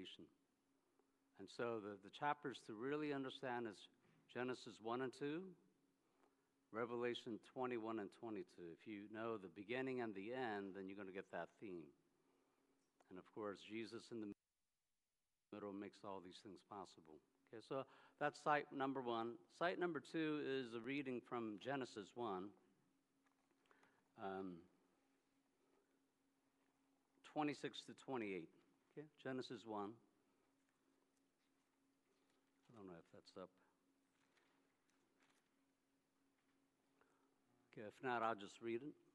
creation. And so the chapters to really understand is Genesis 1 and 2, Revelation 21 and 22. If you know the beginning and the end, then you're going to get that theme. And of course, Jesus in the middle makes all these things possible. Okay, so that's site number 1. Site number 2 is a reading from Genesis 1, 26 to 28. Okay, Genesis 1. I don't know if that's up. Okay, if not, I'll just read it.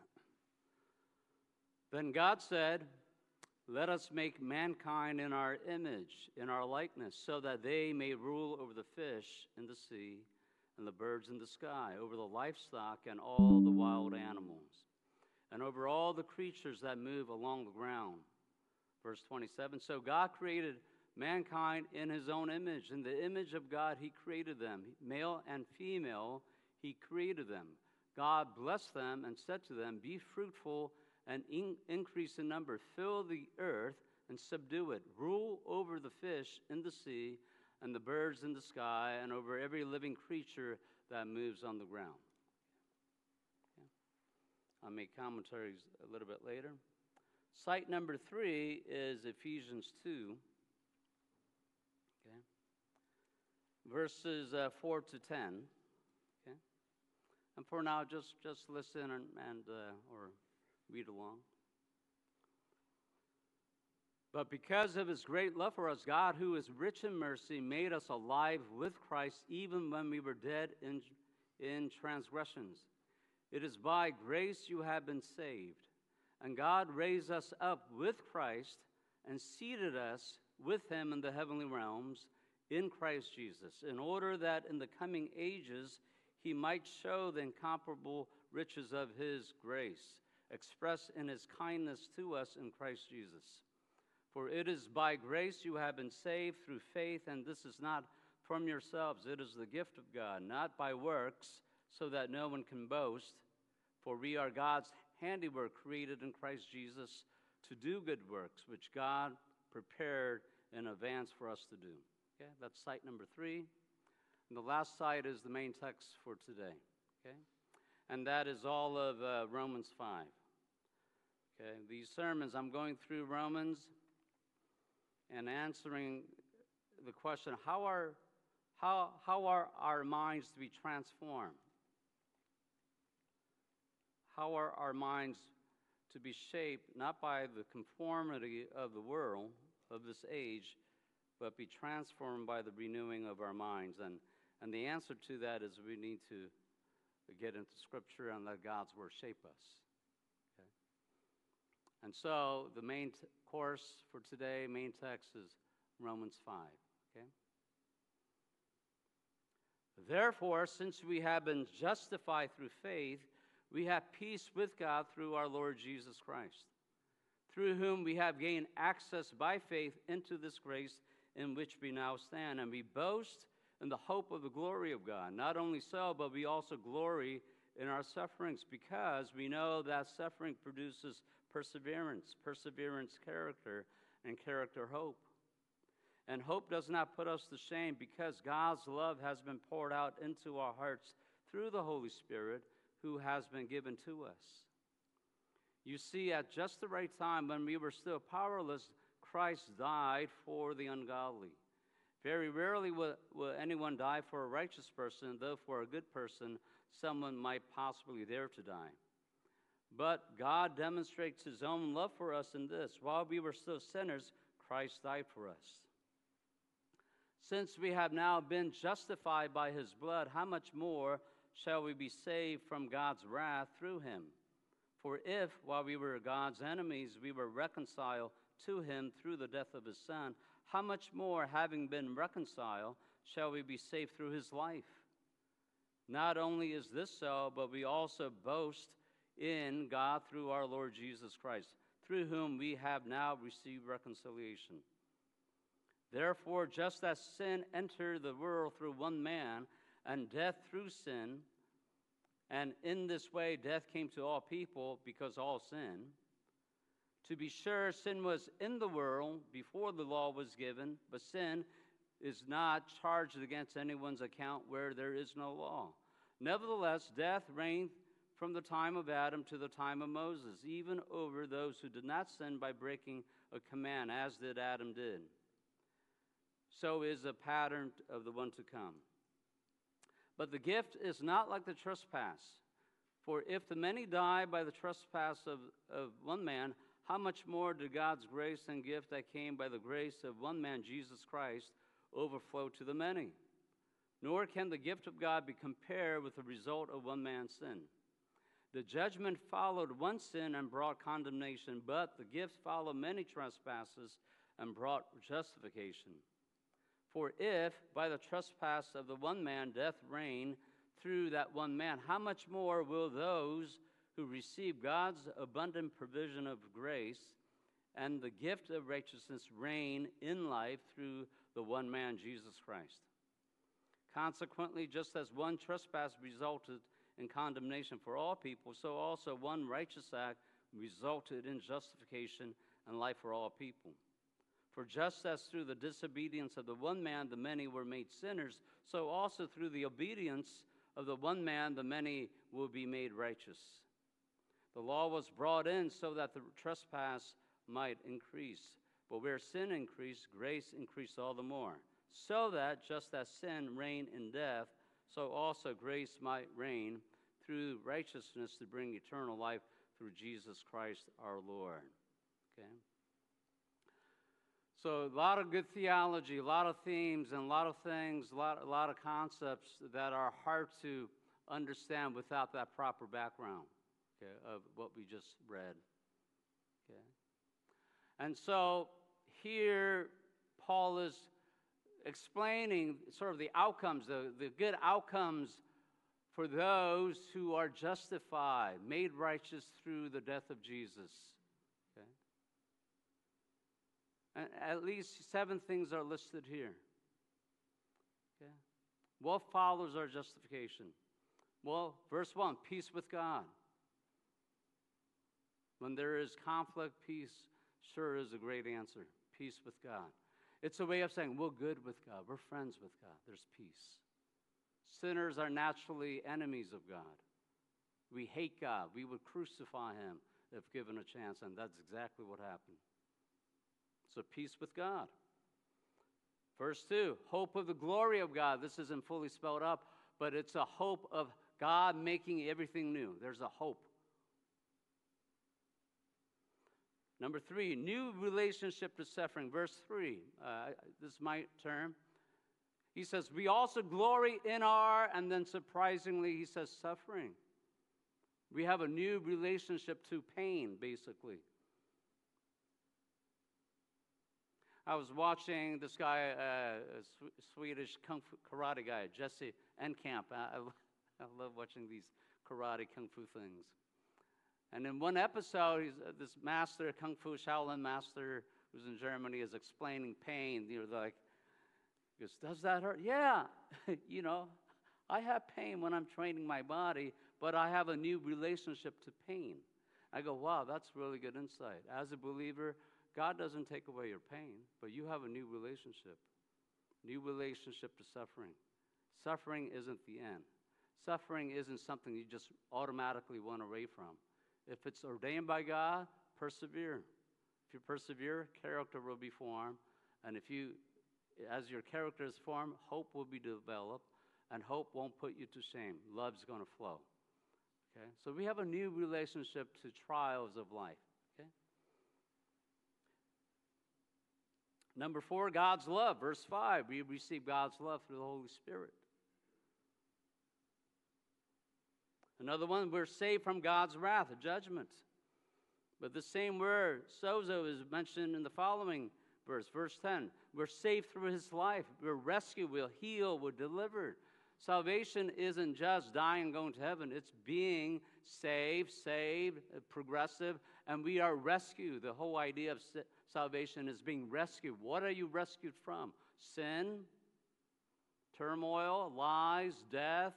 Then God said, "Let us make mankind in our image, in our likeness, so that they may rule over the fish in the sea and the birds in the sky, over the livestock and all the wild animals, and over all the creatures that move along the ground." Verse 27, so God created mankind in his own image. In the image of God, he created them. Male and female, he created them. God blessed them and said to them, "Be fruitful and increase in number. Fill the earth and subdue it. Rule over the fish in the sea and the birds in the sky and over every living creature that moves on the ground." Okay. I'll make commentaries a little bit later. Site number 3 is Ephesians 2. Okay. Verses 4 to 10. Okay. And for now, just listen and or read along. "But because of his great love for us, God, who is rich in mercy, made us alive with Christ even when we were dead in transgressions. It is by grace you have been saved. And God raised us up with Christ and seated us with him in the heavenly realms in Christ Jesus, in order that in the coming ages he might show the incomparable riches of his grace, expressed in his kindness to us in Christ Jesus. For it is by grace you have been saved through faith, and this is not from yourselves. It is the gift of God, not by works, so that no one can boast. For we are God's handiwork, created in Christ Jesus to do good works, which God prepared in advance for us to do." Okay, that's site number 3. And the last site is the main text for today. Okay, and that is all of Romans 5. Okay, these sermons, I'm going through Romans and answering the question, how are our minds to be transformed? How are our minds to be shaped not by the conformity of the world, of this age, but be transformed by the renewing of our minds? And the answer to that is we need to get into Scripture and let God's Word shape us. Okay? And so the main course for today, main text is Romans 5. Okay? "Therefore, since we have been justified through faith, we have peace with God through our Lord Jesus Christ, through whom we have gained access by faith into this grace in which we now stand, and we boast in the hope of the glory of God. Not only so, but we also glory in our sufferings, because we know that suffering produces perseverance, perseverance character, and character hope. And hope does not put us to shame, because God's love has been poured out into our hearts through the Holy Spirit, who has been given to us. You see, at just the right time, when we were still powerless, Christ died for the ungodly. Very rarely will anyone die for a righteous person, though for a good person, someone might possibly dare to die. But God demonstrates his own love for us in this: while we were still sinners, Christ died for us. Since we have now been justified by his blood, how much more shall we be saved from God's wrath through him? For if, while we were God's enemies, we were reconciled to him through the death of his Son, how much more, having been reconciled, shall we be saved through his life? Not only is this so, but we also boast in God through our Lord Jesus Christ, through whom we have now received reconciliation. Therefore, just as sin entered the world through one man, and death through sin, and in this way death came to all people because all sinned, To be sure, sin was in the world before the law was given, but sin is not charged against anyone's account where there is no law. Nevertheless, death reigned from the time of Adam to the time of Moses, even over those who did not sin by breaking a command, as did Adam did. So is the pattern of the one to come. But the gift is not like the trespass. For if the many die by the trespass of one man, how much more did God's grace and gift that came by the grace of one man, Jesus Christ, overflow to the many? Nor can the gift of God be compared with the result of one man's sin. The judgment followed one sin and brought condemnation, but the gift followed many trespasses and brought justification. For if by the trespass of the one man death reigned through that one man, how much more will those who receive God's abundant provision of grace and the gift of righteousness reign in life through the one man, Jesus Christ? Consequently, just as one trespass resulted in condemnation for all people, so also one righteous act resulted in justification and life for all people. For just as through the disobedience of the one man the many were made sinners, so also through the obedience of the one man the many will be made righteous. The law was brought in so that the trespass might increase. But where sin increased, grace increased all the more. So that just as sin reigned in death, so also grace might reign through righteousness to bring eternal life through Jesus Christ our Lord. Okay? So a lot of good theology, a lot of themes, and a lot of things, a lot of concepts that are hard to understand without that proper background, okay, of what we just read. Okay? And so here Paul is explaining sort of the outcomes, the good outcomes for those who are justified, made righteous through the death of Jesus. Okay? And at least 7 things are listed here. Okay? What follows our justification? Well, verse 1, peace with God. When there is conflict, peace sure is a great answer. Peace with God. It's a way of saying we're good with God. We're friends with God. There's peace. Sinners are naturally enemies of God. We hate God. We would crucify him if given a chance, and that's exactly what happened. So peace with God. Verse 2, hope of the glory of God. This isn't fully spelled up, but it's a hope of God making everything new. There's a hope. Number 3, new relationship to suffering. Verse 3, this is my term. He says, we also glory in our, and then surprisingly, he says suffering. We have a new relationship to pain, basically. I was watching this guy, a Swedish kung fu karate guy, Jesse Enkamp. I love watching these karate kung fu things. And in one episode, this master, kung fu Shaolin master, who's in Germany, is explaining pain. You know, like, he goes, does that hurt? Yeah, you know, I have pain when I'm training my body, but I have a new relationship to pain. I go, wow, that's really good insight. As a believer, God doesn't take away your pain, but you have a new relationship to suffering. Suffering isn't the end. Suffering isn't something you just automatically run away from. If it's ordained by God, persevere. If you persevere, character will be formed. And as your character is formed, hope will be developed, and hope won't put you to shame. Love's going to flow. Okay? So we have a new relationship to trials of life. Okay? Number 4, God's love. Verse 5, we receive God's love through the Holy Spirit. Another one, we're saved from God's wrath, judgment. But the same word, sozo, is mentioned in the following verse, verse 10. We're saved through his life. We're rescued, we're healed, we're delivered. Salvation isn't just dying and going to heaven. It's being saved, progressive, and we are rescued. The whole idea of salvation is being rescued. What are you rescued from? Sin, turmoil, lies, death,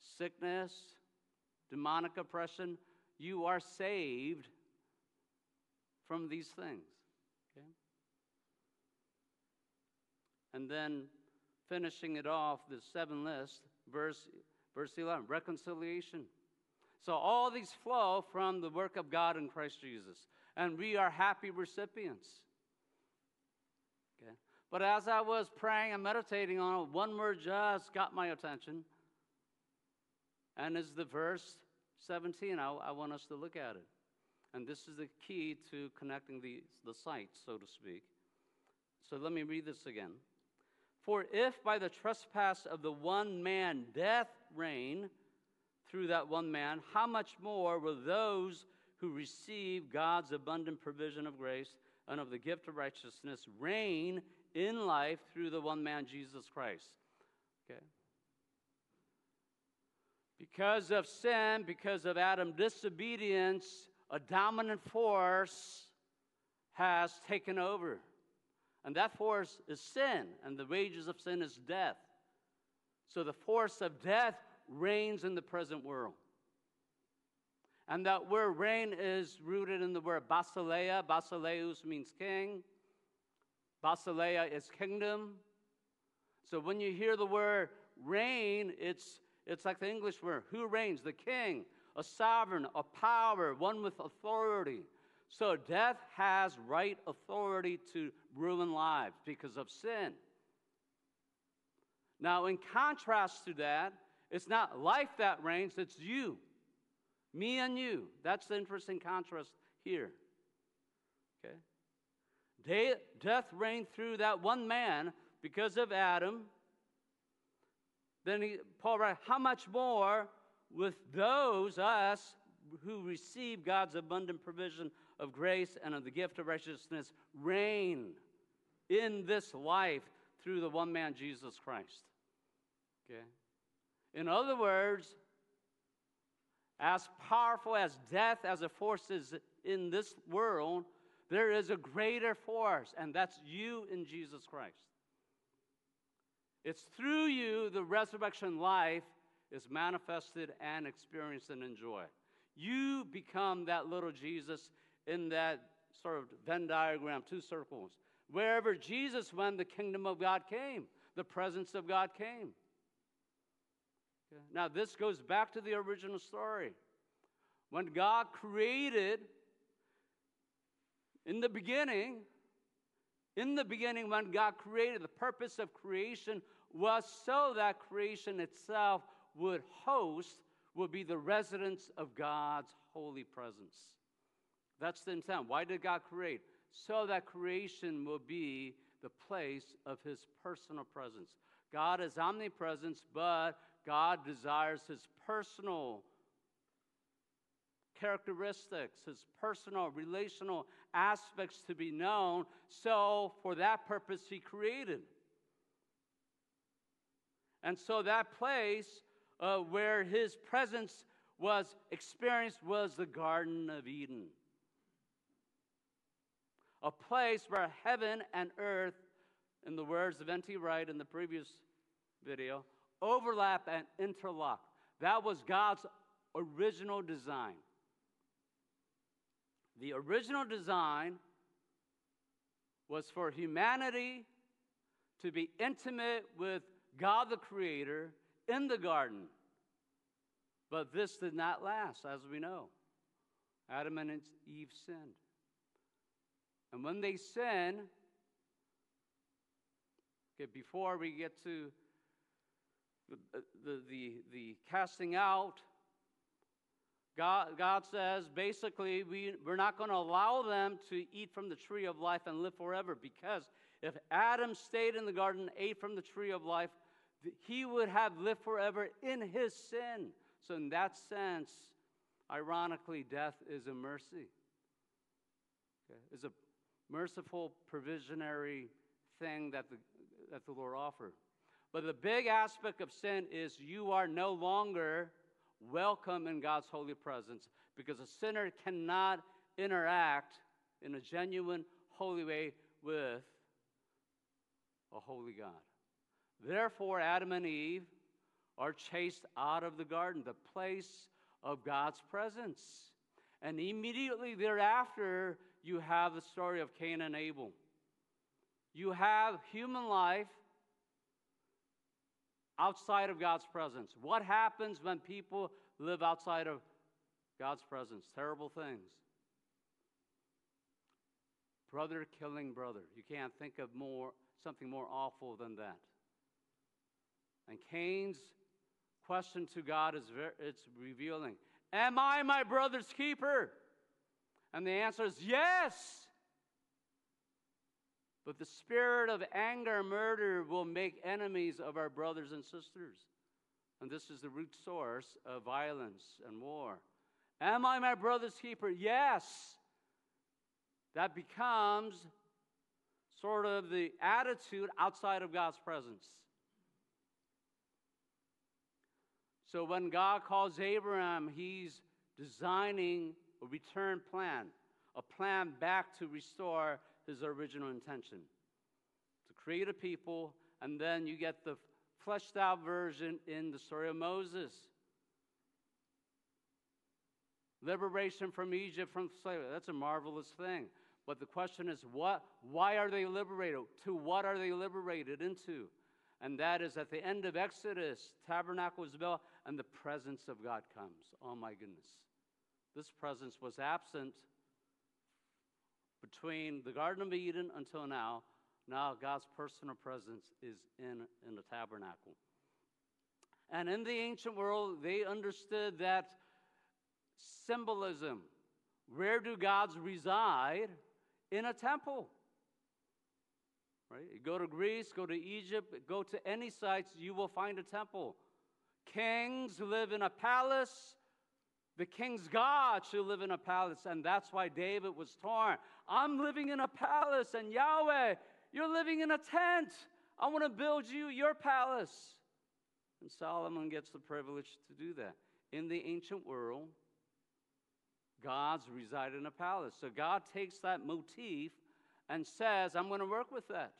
sickness, demonic oppression. You are saved from these things. Okay? And then finishing it off, the 7 list, verse 11, reconciliation. So all these flow from the work of God in Christ Jesus, and we are happy recipients. Okay? But as I was praying and meditating on it, one word just got my attention, and is the verse 17. I want us to look at it. And this is the key to connecting the sites, so to speak. So let me read this again. For if by the trespass of the one man death reigned through that one man, how much more will those who receive God's abundant provision of grace and of the gift of righteousness reign in life through the one man, Jesus Christ? Okay. Because of sin, because of Adam's disobedience, a dominant force has taken over. And that force is sin, and the wages of sin is death. So the force of death reigns in the present world. And that word reign is rooted in the word basileia. Basileus means king. Basileia is kingdom. So when you hear the word reign, it's like the English word, who reigns? The king, a sovereign, a power, one with authority. So death has right authority to ruin lives because of sin. Now, in contrast to that, it's not life that reigns, it's you. Me and you. That's the interesting contrast here. Okay? Death reigned through that one man because of Adam. Then Paul writes, how much more with those, us, who receive God's abundant provision of grace and of the gift of righteousness, reign in this life through the one man, Jesus Christ. Okay? In other words, as powerful as death as a force is in this world, there is a greater force, and that's you in Jesus Christ. It's through you the resurrection life is manifested and experienced and enjoyed. You become that little Jesus in that sort of Venn diagram, 2 circles. Wherever Jesus went, the kingdom of God came. The presence of God came. Okay. Now, this goes back to the original story. When God created, in the beginning, when God created, the purpose of creation was so that creation itself would be the residence of God's holy presence. That's the intent. Why did God create? So that creation will be the place of his personal presence. God is omnipresent, but God desires his personal characteristics, his personal relational aspects to be known. So for that purpose he created. And so that place where his presence was experienced was the Garden of Eden. A place where heaven and earth, in the words of N.T. Wright in the previous video, overlap and interlock. That was God's original design. The original design was for humanity to be intimate with God the Creator in the garden. But this did not last, as we know. Adam and Eve sinned. And when they sin, okay, before we get to the casting out, God says, basically, we're not going to allow them to eat from the tree of life and live forever, because if Adam stayed in the garden and ate from the tree of life, he would have lived forever in his sin. So in that sense, ironically, death is a mercy. Okay? It's a merciful provisionary thing that the Lord offered. But the big aspect of sin is you are no longer welcome in God's holy presence, because a sinner cannot interact in a genuine, holy way with a holy God. Therefore, Adam and Eve are chased out of the garden, the place of God's presence. And immediately thereafter, you have the story of Cain and Abel. You have human life outside of God's presence. What happens when people live outside of God's presence? Terrible things. Brother killing brother. You can't think of something more awful than that. And Cain's question to God it's revealing. Am I my brother's keeper? And the answer is yes. But the spirit of anger and murder will make enemies of our brothers and sisters. And this is the root source of violence and war. Am I my brother's keeper? Yes. That becomes sort of the attitude outside of God's presence. So when God calls Abraham, he's designing a return plan, a plan back to restore his original intention, to create a people, and then you get the fleshed out version in the story of Moses. Liberation from Egypt, from slavery, that's a marvelous thing. But the question is, why are they liberated? To what are they liberated into? And that is at the end of Exodus, tabernacle is built, and the presence of God comes. Oh my goodness. This presence was absent between the Garden of Eden until now. Now God's personal presence is in the tabernacle. And in the ancient world, they understood that symbolism. Where do gods reside? In a temple. Right? You go to Greece, go to Egypt, go to any sites, you will find a temple. Kings live in a palace. The king's God should live in a palace, and that's why David was torn. I'm living in a palace, and Yahweh, you're living in a tent. I want to build you your palace. And Solomon gets the privilege to do that. In the ancient world, gods reside in a palace. So God takes that motif and says, I'm going to work with that.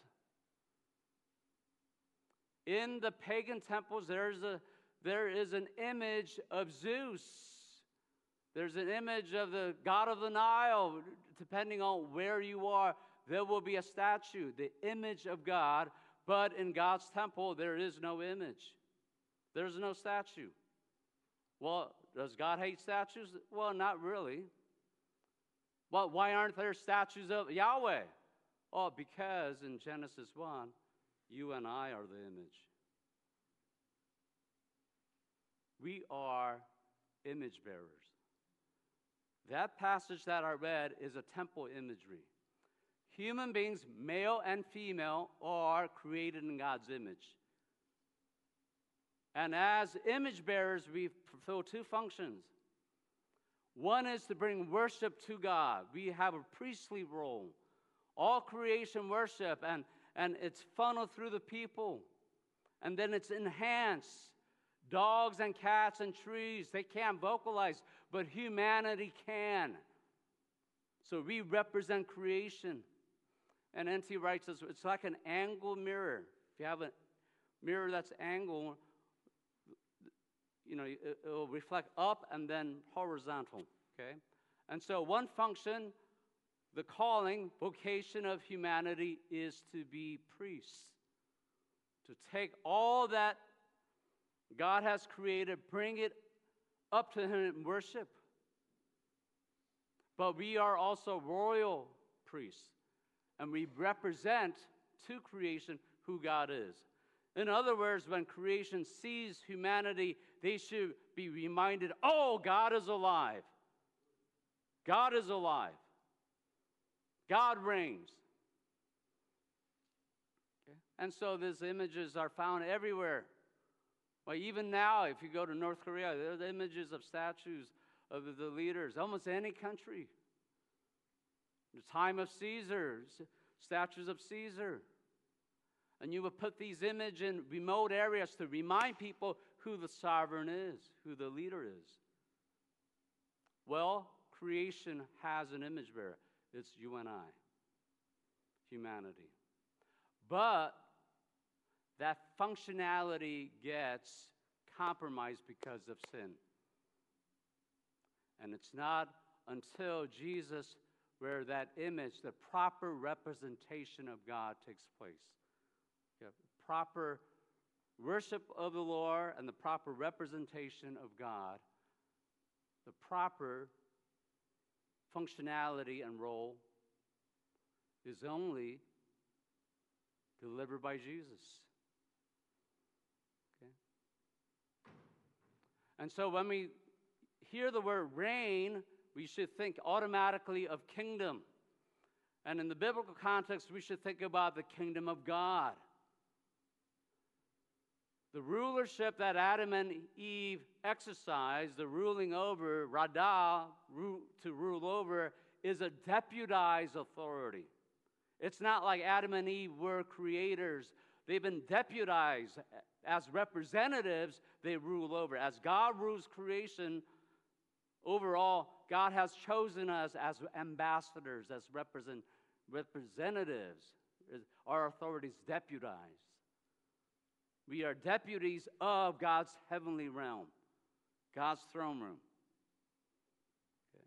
In the pagan temples, there is an image of Zeus. There's an image of the god of the Nile. Depending on where you are, there will be a statue, the image of God. But in God's temple, there is no image. There's no statue. Well, does God hate statues? Well, not really. Well, why aren't there statues of Yahweh? Oh, because in Genesis 1, you and I are the image. We are image bearers. That passage that I read is a temple imagery. Human beings, male and female, are created in God's image. And as image bearers, we fulfill two functions. One is to bring worship to God. We have a priestly role. All creation worship, and it's funneled through the people. And then it's enhanced. Dogs and cats and trees, they can't vocalize, but humanity can. So we represent creation. And N.T. writes this, it's like an angled mirror. If you have a mirror that's angled, it will reflect up and then horizontal, okay? And so one function, the calling, vocation of humanity is to be priests. To take all that God has created, bring it up to Him in worship. But we are also royal priests, and we represent to creation who God is. In other words, when creation sees humanity, they should be reminded, oh, God is alive. God is alive. God reigns. Okay? And so these images are found everywhere. Well, even now, if you go to North Korea, there's images of statues of the leaders, almost any country. The time of Caesar, statues of Caesar. And you would put these images in remote areas to remind people who the sovereign is, who the leader is. Well, creation has an image bearer. It's you and I, humanity. But that functionality gets compromised because of sin. And it's not until Jesus where that image, the proper representation of God takes place. You have proper worship of the Lord and the proper representation of God, the proper functionality and role is only delivered by Jesus. Okay? And so when we hear the word reign, we should think automatically of kingdom. And in the biblical context, we should think about the kingdom of God. The rulership that Adam and Eve exercised, the ruling over, radah, to rule over, is a deputized authority. It's not like Adam and Eve were creators. They've been deputized. As representatives, they rule over. As God rules creation, overall, God has chosen us as ambassadors, as representatives. Our authority is deputized. We are deputies of God's heavenly realm, God's throne room. Okay.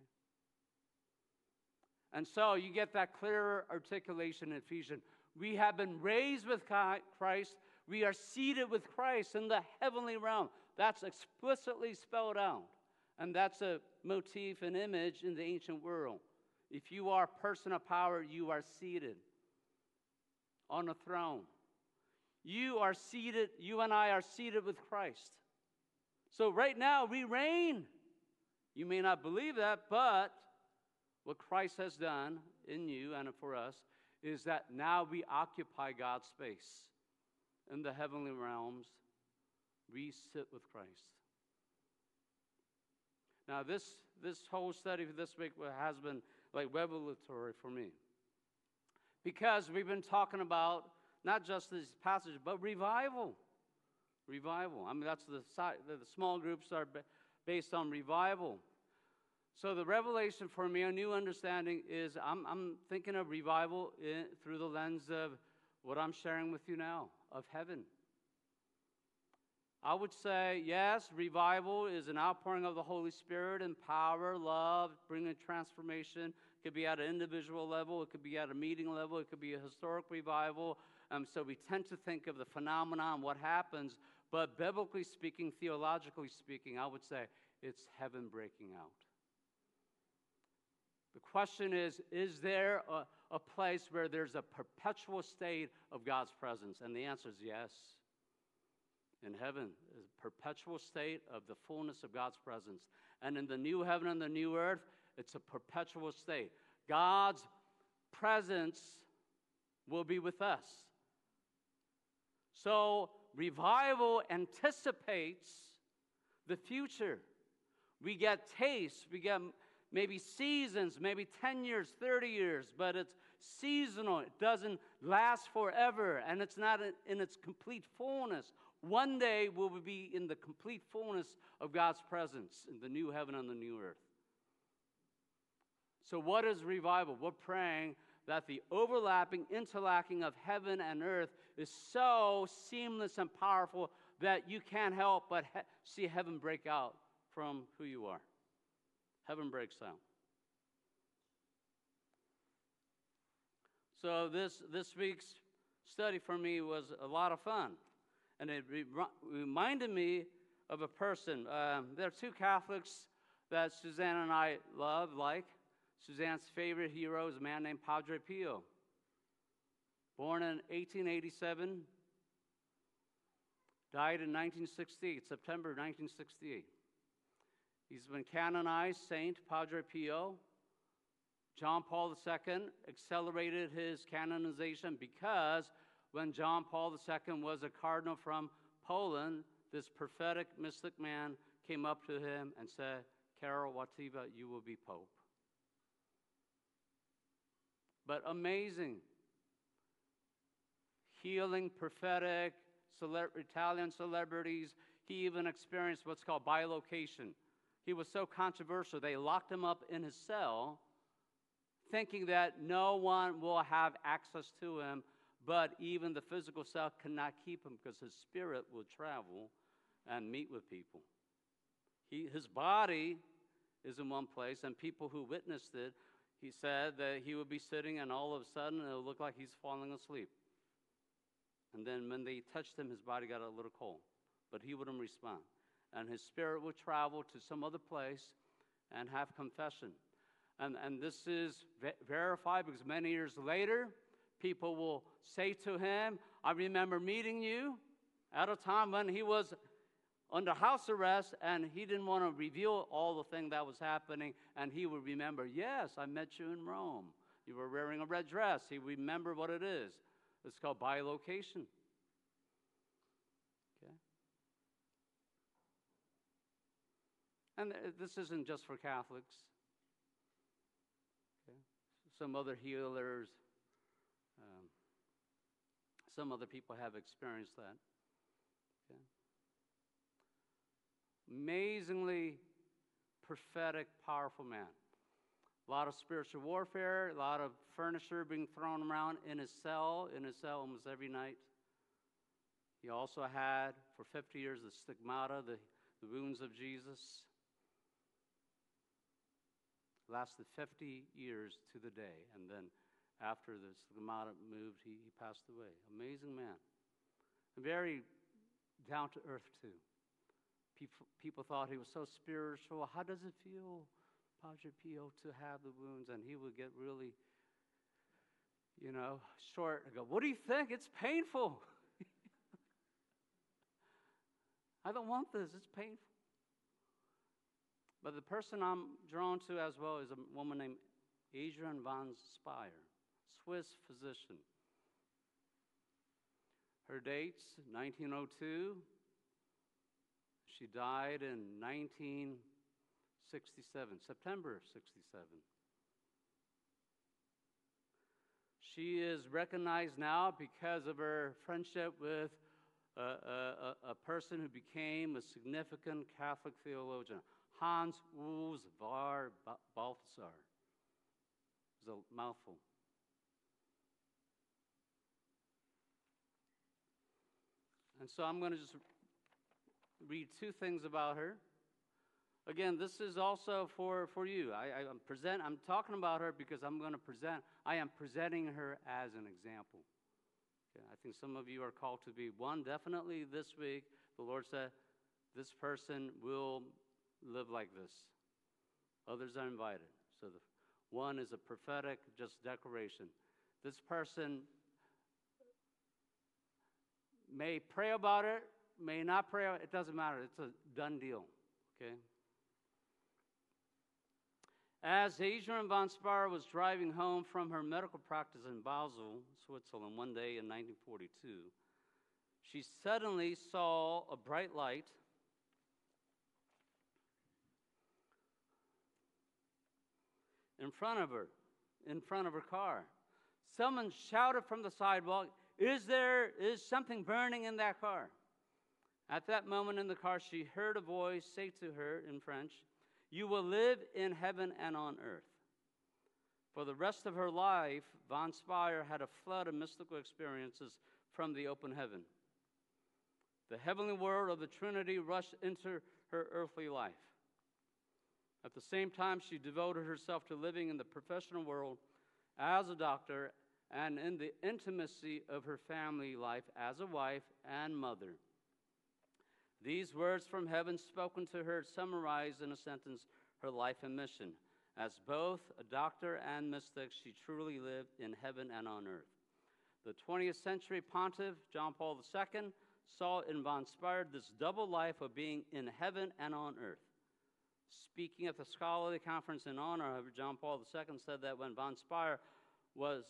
And so you get that clearer articulation in Ephesians. We have been raised with Christ. We are seated with Christ in the heavenly realm. That's explicitly spelled out. And that's a motif, an image in the ancient world. If you are a person of power, you are seated on a throne. You are seated, you and I are seated with Christ. So right now, we reign. You may not believe that, but what Christ has done in you and for us is that now we occupy God's space. In the heavenly realms, we sit with Christ. Now, this whole study for this week has been like revelatory for me. Because we've been talking about not just this passage, but revival. Revival. I mean, that's the small groups are based on revival. So the revelation for me, a new understanding is I'm thinking of revival through the lens of what I'm sharing with you now, of heaven. I would say, yes, revival is an outpouring of the Holy Spirit in power, love, bringing transformation. It could be at an individual level. It could be at a meeting level. It could be a historic revival. So we tend to think of the phenomenon, what happens. But biblically speaking, theologically speaking, I would say it's heaven breaking out. The question is there a place where there's a perpetual state of God's presence? And the answer is yes. In heaven is a perpetual state of the fullness of God's presence. And in the new heaven and the new earth, it's a perpetual state. God's presence will be with us. So revival anticipates the future. We get tastes, we get maybe seasons, maybe 10 years, 30 years, but it's seasonal. It doesn't last forever, and it's not in its complete fullness. One day we'll be in the complete fullness of God's presence in the new heaven and the new earth. So what is revival? We're praying that the overlapping, interlocking of heaven and earth is so seamless and powerful that you can't help but see heaven break out from who you are. Heaven breaks out. So this week's study for me was a lot of fun. And it reminded me of a person. There are two Catholics that Suzanne and I like. Suzanne's favorite hero is a man named Padre Pio. Born in 1887, died in 1968, September 1968. He's been canonized Saint Padre Pio. John Paul II accelerated his canonization because when John Paul II was a cardinal from Poland, this prophetic mystic man came up to him and said, Karol Wojtyła, you will be Pope. But amazing, healing, prophetic, Italian celebrities. He even experienced what's called bilocation. He was so controversial, they locked him up in his cell, thinking that no one will have access to him, but even the physical cell cannot keep him because his spirit will travel and meet with people. His body is in one place, and people who witnessed it, he said that he would be sitting, and all of a sudden it would look like he's falling asleep. And then when they touched him, his body got a little cold, but he wouldn't respond. And his spirit would travel to some other place and have confession. And this is verified because many years later, people will say to him, I remember meeting you at a time when he was under house arrest, and he didn't want to reveal all the thing that was happening, and he would remember, yes, I met you in Rome. You were wearing a red dress. He would remember what it is. It's called bilocation. Okay? And this isn't just for Catholics. Okay? Some other healers, some other people have experienced that. Okay? Amazingly prophetic, powerful man. A lot of spiritual warfare, a lot of furniture being thrown around in his cell almost every night. He also had, for 50 years, the stigmata, the wounds of Jesus. Lasted 50 years to the day, and then after the stigmata moved, he passed away. Amazing man. Very down to earth, too. People thought he was so spiritual. How does it feel, Padre Pio, to have the wounds? And he would get really, short and go, what do you think? It's painful. I don't want this. It's painful. But the person I'm drawn to as well is a woman named Adrienne von Speyr, Swiss physician. Her dates, 1902. She died in 1967, September 67. She is recognized now because of her friendship with a person who became a significant Catholic theologian, Hans Urs var Balthasar. It's a mouthful. And so I'm going to just read two things about her. Again, this is also for you. I'm talking about her because I am presenting her as an example. Okay, I think some of you are called to be one. Definitely this week, the Lord said, this person will live like this. Others are invited. So the one is a prophetic just declaration. This person may pray about it, may not pray, it doesn't matter. It's a done deal, okay? As Adrienne von Speyr was driving home from her medical practice in Basel, Switzerland, one day in 1942, she suddenly saw a bright light in front of her car. Someone shouted from the sidewalk, is something burning in that car? At that moment in the car, she heard a voice say to her in French, you will live in heaven and on earth. For the rest of her life, von Speyr had a flood of mystical experiences from the open heaven. The heavenly world of the Trinity rushed into her earthly life. At the same time, she devoted herself to living in the professional world as a doctor and in the intimacy of her family life as a wife and mother. These words from heaven spoken to her summarize in a sentence her life and mission. As both a doctor and mystic, she truly lived in heaven and on earth. The 20th century pontiff, John Paul II, saw in von Speyr this double life of being in heaven and on earth. Speaking at the scholarly conference in honor of John Paul II said that von Speyr was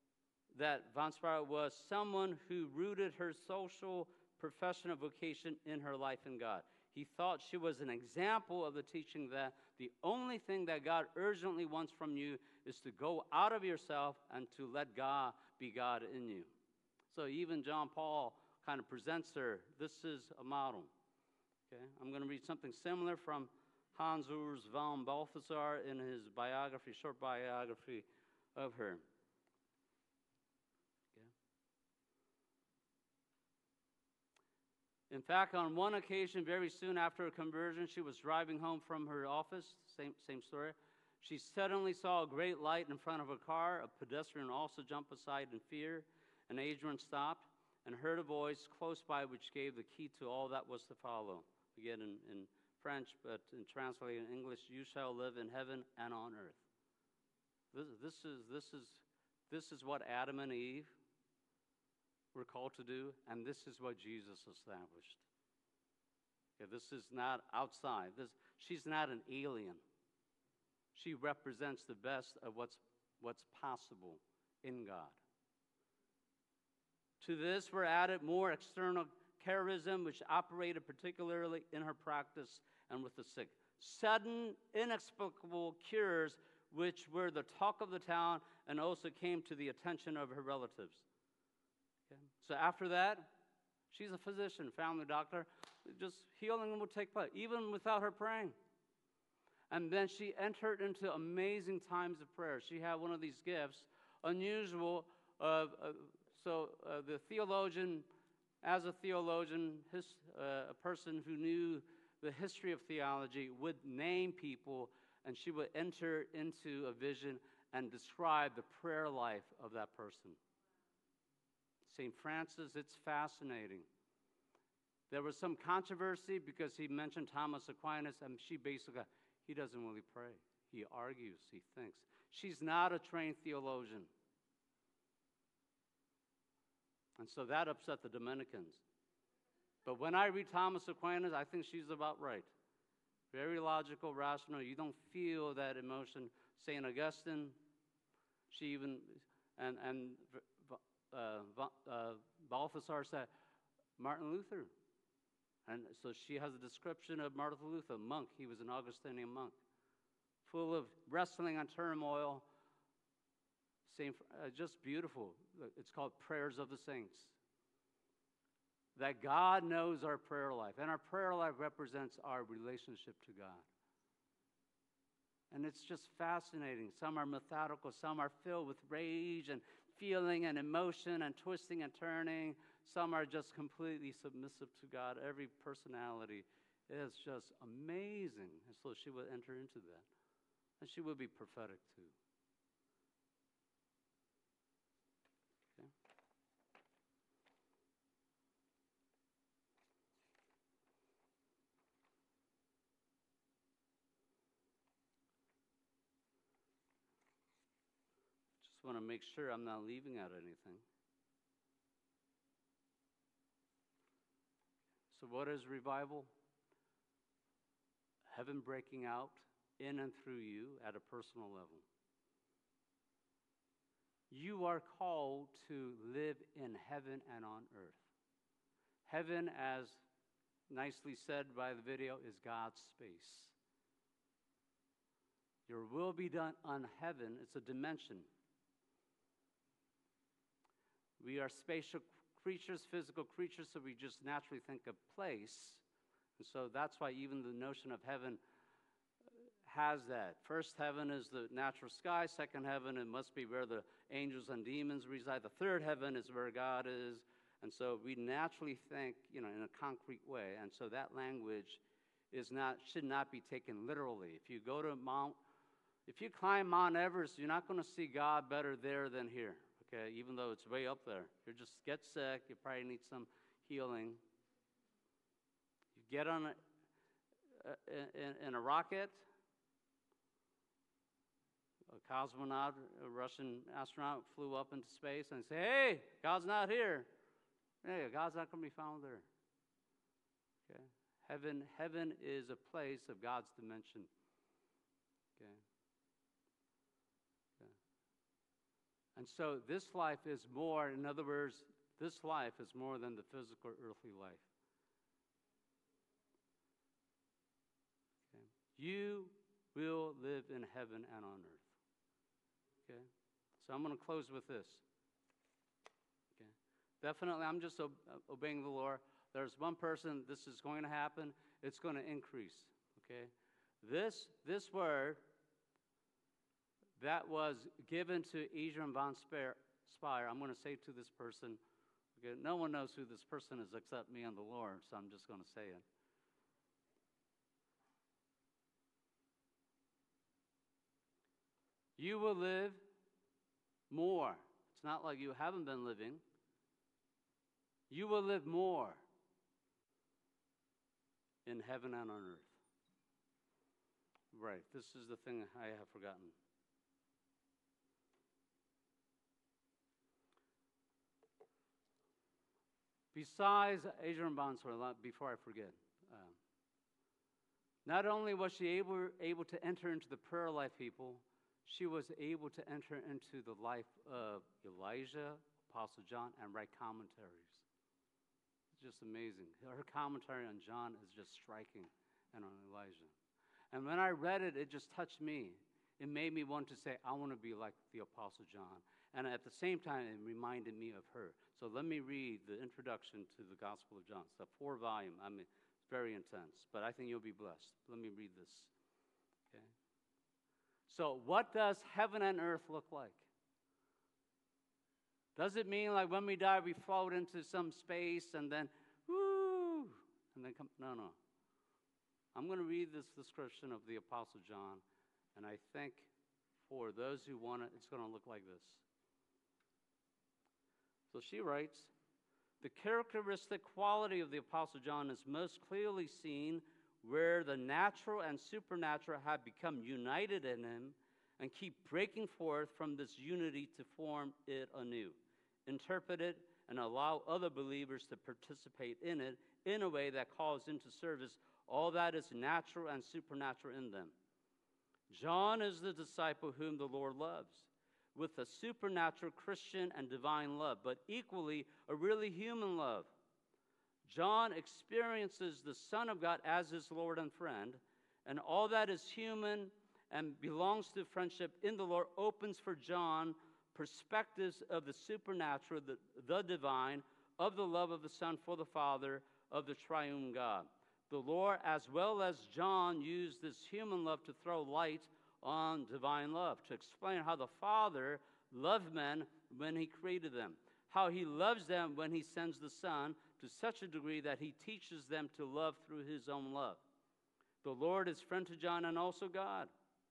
someone who rooted her social, professional vocation in her life in God. He thought she was an example of the teaching that the only thing that God urgently wants from you is to go out of yourself and to let God be God in you. So even John Paul kind of presents her, this is a model. Okay? I'm going to read something similar from Hans Urs von Balthasar in his biography, short biography of her. In fact, on one occasion, very soon after her conversion, she was driving home from her office, same story. She suddenly saw a great light in front of her car. A pedestrian also jumped aside in fear. An Adrian stopped and heard a voice close by which gave the key to all that was to follow. Again, in French, but in translated in English, you shall live in heaven and on earth. This is what Adam and Eve were called to do, and this is what Jesus established. Okay, this is not outside. She's not an alien. She represents the best of what's possible in God. To this were added more external charism, which operated particularly in her practice and with the sick. Sudden, inexplicable cures, which were the talk of the town and also came to the attention of her relatives. Okay? So after that, she's a physician, family doctor. Just healing will take place, even without her praying. And then she entered into amazing times of prayer. She had one of these gifts, unusual. The theologian, as a theologian, a person who knew the history of theology, would name people, and she would enter into a vision and describe the prayer life of that person. St. Francis, it's fascinating. There was some controversy because he mentioned Thomas Aquinas, and she basically, he doesn't really pray. He argues, he thinks. She's not a trained theologian. And so that upset the Dominicans. But when I read Thomas Aquinas, I think she's about right. Very logical, rational. You don't feel that emotion. St. Augustine, she even, and Balthasar said, Martin Luther. And so she has a description of Martin Luther, monk. He was an Augustinian monk, full of wrestling and turmoil. Just beautiful. It's called Prayers of the Saints. That God knows our prayer life, and our prayer life represents our relationship to God. And it's just fascinating. Some are methodical, some are filled with rage and feeling and emotion and twisting and turning. Some are just completely submissive to God. Every personality is just amazing. And so she would enter into that. And she would be prophetic too. Okay? Just want to make sure I'm not leaving out anything. So what is revival? Heaven breaking out in and through you at a personal level. You are called to live in heaven and on earth. Heaven, as nicely said by the video, is God's space. Your will be done on heaven. It's a dimension. We are spatial creatures, physical creatures, so we just naturally think of place. And so that's why even the notion of heaven has that. First heaven is the natural sky. Second heaven, it must be where the angels and demons reside. The third heaven is where God is. And so we naturally think, in a concrete way. And so that language should not be taken literally. If you climb Mount Everest, you're not going to see God better there than here. Okay, even though it's way up there. You just get sick, you probably need some healing. You get on in a rocket, a cosmonaut, a Russian astronaut flew up into space and say, hey, God's not here. Hey, God's not going to be found there. Okay, heaven is a place of God's dimension. Okay. And so this life is more, in other words, this life is more than the physical earthly life. Okay. You will live in heaven and on earth. Okay? So I'm going to close with this. Okay? Definitely, I'm just obeying the Lord. There's one person, this is going to happen. It's going to increase. Okay? This word that was given to Adrian von Spire, I'm going to say to this person, okay, no one knows who this person is except me and the Lord, so I'm just going to say it. You will live more. It's not like you haven't been living. You will live more in heaven and on earth. Right, this is the thing I have forgotten. Besides Adrienne Bonsor, before I forget, not only was she able to enter into the prayer life, people, she was able to enter into the life of Elijah, Apostle John, and write commentaries. It's just amazing. Her commentary on John is just striking, and on Elijah. And when I read it, it just touched me. It made me want to say, I want to be like the Apostle John. And at the same time, it reminded me of her. So let me read the introduction to the Gospel of John. It's a 4-volume. I mean, it's very intense, but I think you'll be blessed. Let me read this. Okay. So what does heaven and earth look like? Does it mean like when we die, we float into some space and then, woo, and then come? No, no. I'm going to read this description of the Apostle John, and I think for those who want it, it's going to look like this. So she writes, the characteristic quality of the Apostle John is most clearly seen where the natural and supernatural have become united in him and keep breaking forth from this unity to form it anew, interpret it, and allow other believers to participate in it in a way that calls into service all that is natural and supernatural in them. John is the disciple whom the Lord loves, with a supernatural Christian and divine love, but equally a really human love. John experiences the Son of God as his Lord and friend, and all that is human and belongs to friendship in the Lord opens for John perspectives of the supernatural, the divine, of the love of the Son for the Father, of the triune God. The Lord, as well as John, used this human love to throw light on divine love, to explain how the Father loved men when he created them, how he loves them when he sends the Son to such a degree that he teaches them to love through his own love. The Lord is friend to John and also God.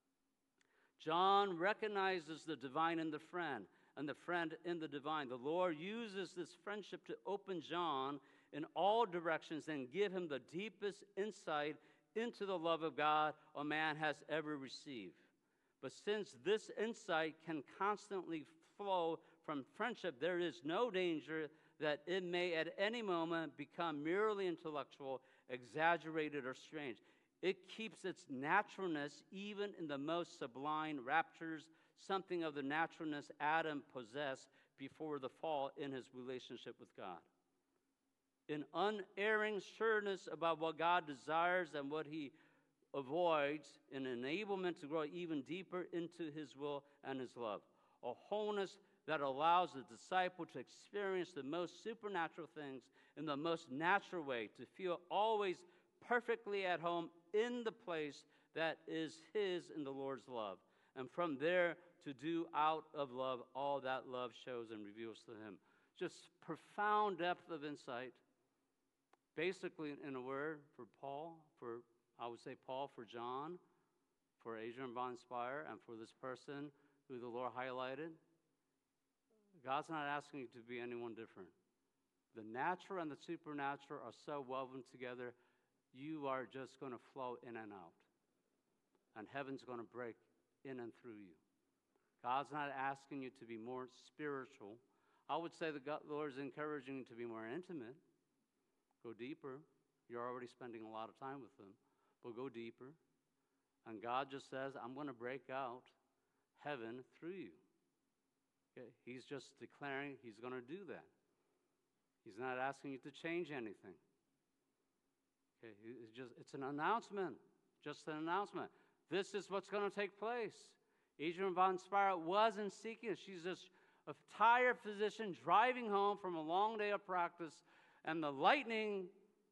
John recognizes the divine in the friend and the friend in the divine. The Lord uses this friendship to open John in all directions and give him the deepest insight into the love of God a man has ever received. But since this insight can constantly flow from friendship, there is no danger that it may at any moment become merely intellectual, exaggerated, or strange. It keeps its naturalness even in the most sublime raptures, something of the naturalness Adam possessed before the fall in his relationship with God. In unerring sureness about what God desires and what he avoids, an enablement to grow even deeper into his will and his love. A wholeness that allows the disciple to experience the most supernatural things in the most natural way, to feel always perfectly at home in the place that is his in the Lord's love. And from there to do out of love all that love shows and reveals to him. Just profound depth of insight. Basically, in a word, for Paul, I would say Paul, for John, for Adrienne Von Spire, and for this person who the Lord highlighted, God's not asking you to be anyone different. The natural and the supernatural are so woven together, you are just going to flow in and out. And heaven's going to break in and through you. God's not asking you to be more spiritual. I would say the Lord is encouraging you to be more intimate. Go deeper. You're already spending a lot of time with him, but go deeper. And God just says, I'm going to break out heaven through you. Okay? He's just declaring he's going to do that. He's not asking you to change anything. Okay? It's an announcement, just an announcement. This is what's going to take place. Adrienne Von Spire wasn't seeking it. She's just a tired physician driving home from a long day of practice, and the lightning,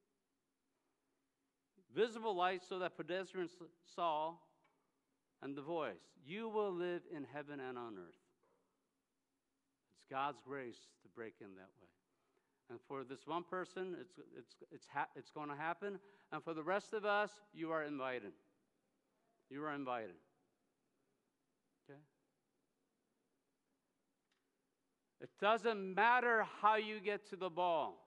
visible light so that pedestrians saw, and the voice, you will live in heaven and on earth. It's God's grace to break in that way. And for this one person, it's going to happen. And for the rest of us, you are invited. You are invited. Okay? It doesn't matter how you get to the ball.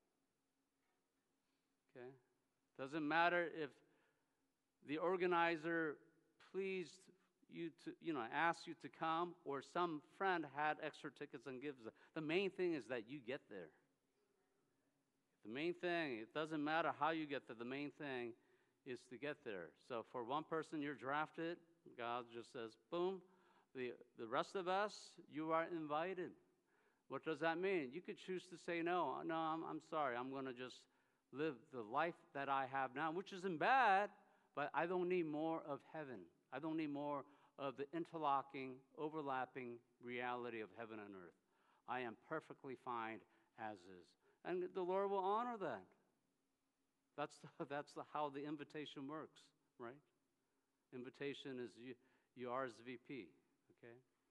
Okay? Doesn't matter if the organizer pleased you to, asked you to come, or some friend had extra tickets and gives them. The main thing is that you get there. The main thing, it doesn't matter how you get there, the main thing is to get there. So for one person, you're drafted, God just says, boom. The rest of us, you are invited. What does that mean? You could choose to say no. No, I'm sorry. I'm going to just live the life that I have now, which isn't bad, but I don't need more of heaven. I don't need more of the interlocking, overlapping reality of heaven and earth. I am perfectly fine as is. And the Lord will honor that. That's how the invitation works, right? Invitation is you RSVP, okay?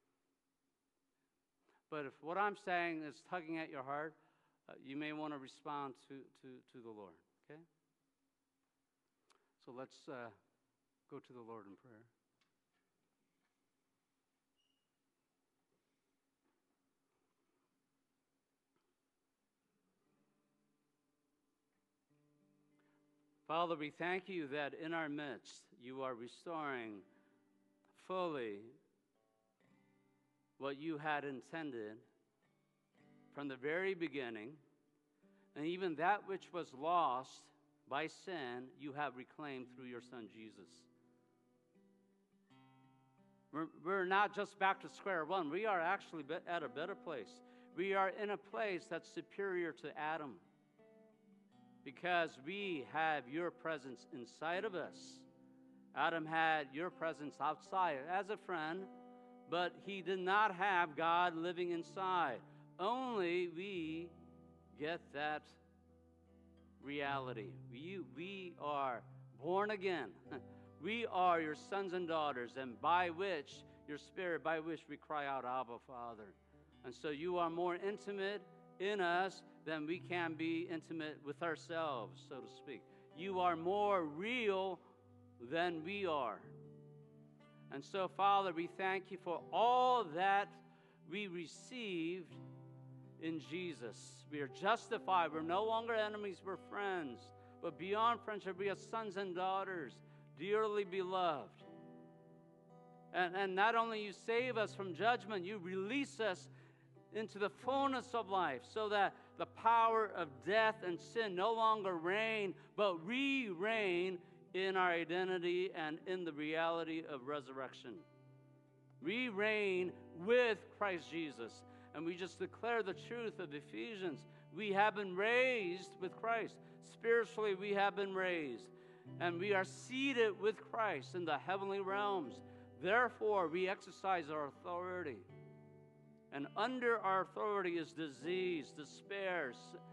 But if what I'm saying is tugging at your heart, you may want to respond to the Lord, okay? So let's go to the Lord in prayer. Father, we thank you that in our midst you are restoring fully what you had intended from the very beginning, and even that which was lost by sin, you have reclaimed through your Son Jesus. We're not just back to square one. We are actually at a better place. We are in a place that's superior to Adam, because we have your presence inside of us. Adam had your presence outside as a friend, but he did not have God living inside. Only we get that reality. We are born again. We are your sons and daughters, and by which, your Spirit, by which we cry out, Abba, Father. And so you are more intimate in us than we can be intimate with ourselves, so to speak. You are more real than we are. And so, Father, we thank you for all that we received in Jesus. We are justified. We're no longer enemies, we're friends. But beyond friendship, we are sons and daughters, dearly beloved. And not only you save us from judgment, you release us into the fullness of life, so that the power of death and sin no longer reign, but we reign in our identity and in the reality of resurrection. We reign with Christ Jesus. And we just declare the truth of Ephesians. We have been raised with Christ. Spiritually, we have been raised. And we are seated with Christ in the heavenly realms. Therefore, we exercise our authority. And under our authority is disease, despair,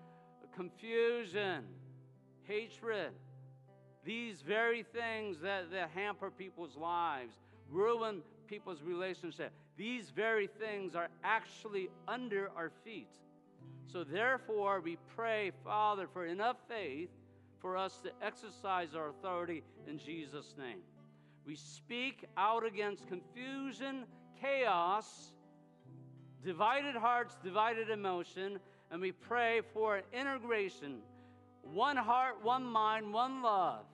confusion, hatred. These very things that hamper people's lives, ruin people's relationships. These very things are actually under our feet. So therefore, we pray, Father, for enough faith for us to exercise our authority in Jesus' name. We speak out against confusion, chaos, divided hearts, divided emotion, and we pray for integration. One heart, one mind, one love.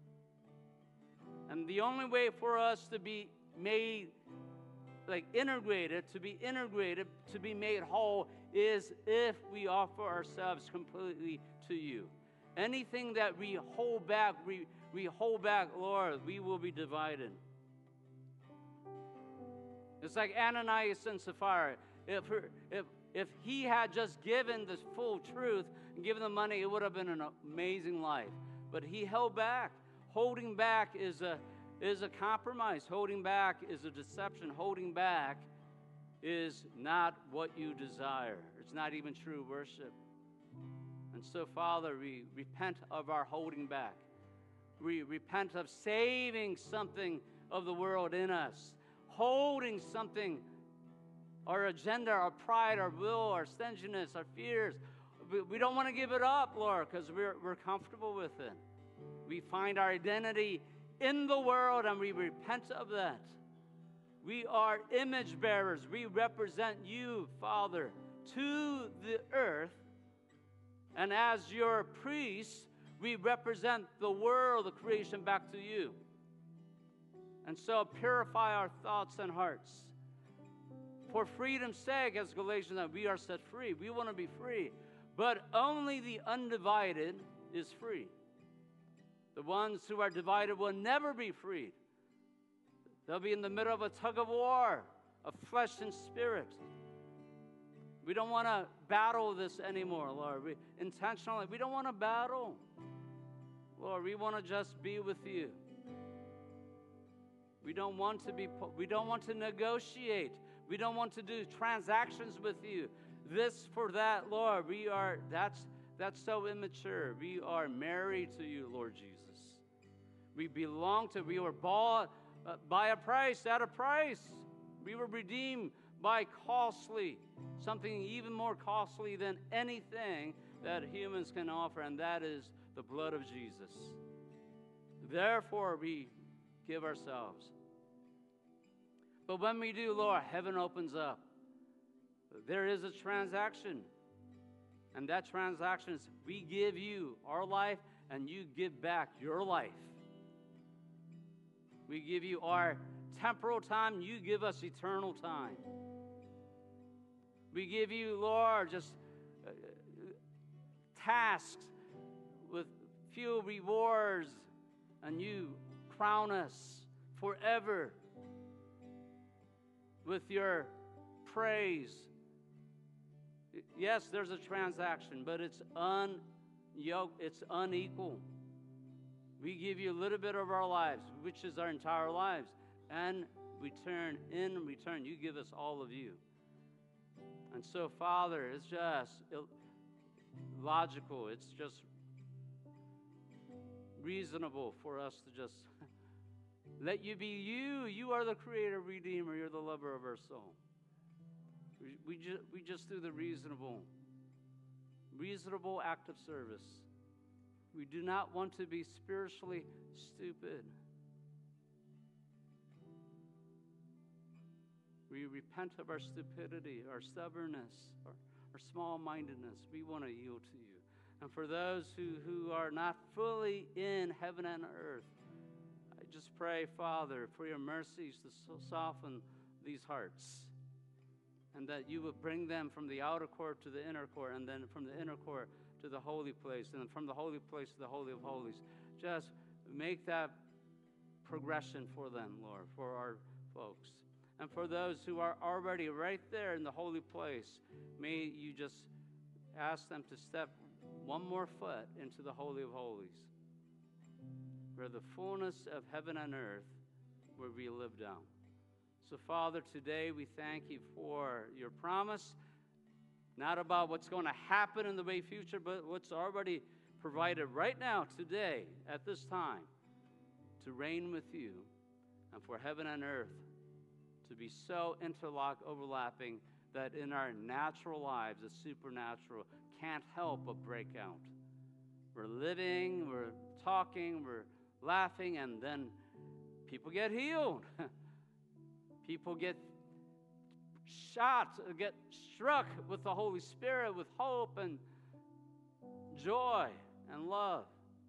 And the only way for us to be made integrated, to be made whole, is if we offer ourselves completely to you. Anything that we hold back, we hold back, Lord, we will be divided. It's like Ananias and Sapphira. If he had just given the full truth and given the money, it would have been an amazing life. But he held back. Holding back is a compromise. Holding back is a deception. Holding back is not what you desire. It's not even true worship. And so, Father, we repent of our holding back. We repent of saving something of the world in us, holding something, our agenda, our pride, our will, our stinginess, our fears. We don't want to give it up, Lord, because we're comfortable with it. We find our identity in the world, and we repent of that. We are image bearers. We represent you, Father. to the earth. And as your priests, we represent the world, the creation, back to you. And so purify our thoughts and hearts. For freedom's sake, as Galatians says, we are set free. We want to be free. But only the undivided is free. The ones who are divided will never be freed. They'll be in the middle of a tug of war of flesh and spirit. We don't want to battle this anymore, Lord. Intentionally, we don't want to battle. Lord, we want to just be with you. We don't want to negotiate. We don't want to do transactions with you. This for that, Lord. That's so immature. We are married to you, Lord Jesus. We belong to, we were bought by a price, at a price. We were redeemed by costly, something even more costly than anything that humans can offer, and that is the blood of Jesus. Therefore, we give ourselves. But when we do, Lord, heaven opens up. There is a transaction. And that transaction is we give you our life and you give back your life. We give you our temporal time, you give us eternal time. We give you, Lord, just tasks with few rewards, and you crown us forever with your praise. Yes, there's a transaction, but it's it's unequal. We give you a little bit of our lives, which is our entire lives, and in return, you give us all of you. And so, Father, it's just logical. It's just reasonable for us to just let you be you. You are the creator, redeemer. You're the lover of our soul. We just do the reasonable act of service. We do not want to be spiritually stupid. We repent of our stupidity, our stubbornness, our small-mindedness. We want to yield to you. And for those who are not fully in heaven and earth, I just pray, Father, for your mercies to soften these hearts, and that you would bring them from the outer court to the inner court, and then from the inner court to the holy place, and then from the holy place to the Holy of Holies. Just make that progression for them, Lord, for our folks. And for those who are already right there in the holy place, may you just ask them to step one more foot into the Holy of Holies, where the fullness of heaven and earth will be lived out. So, Father, today we thank you for your promise, not about what's going to happen in the way future, but what's already provided right now, today, at this time, to reign with you, and for heaven and earth to be so interlocked, overlapping, that in our natural lives, the supernatural can't help but break out. We're living, we're talking, we're laughing, and then people get healed. People get shot, get struck with the Holy Spirit, with hope and joy and love.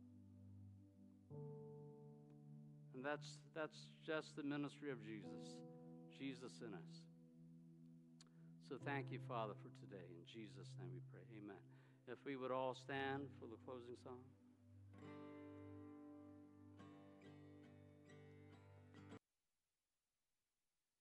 And that's just the ministry of Jesus in us. So thank you, Father, for today. In Jesus' name we pray. Amen. If we would all stand for the closing song.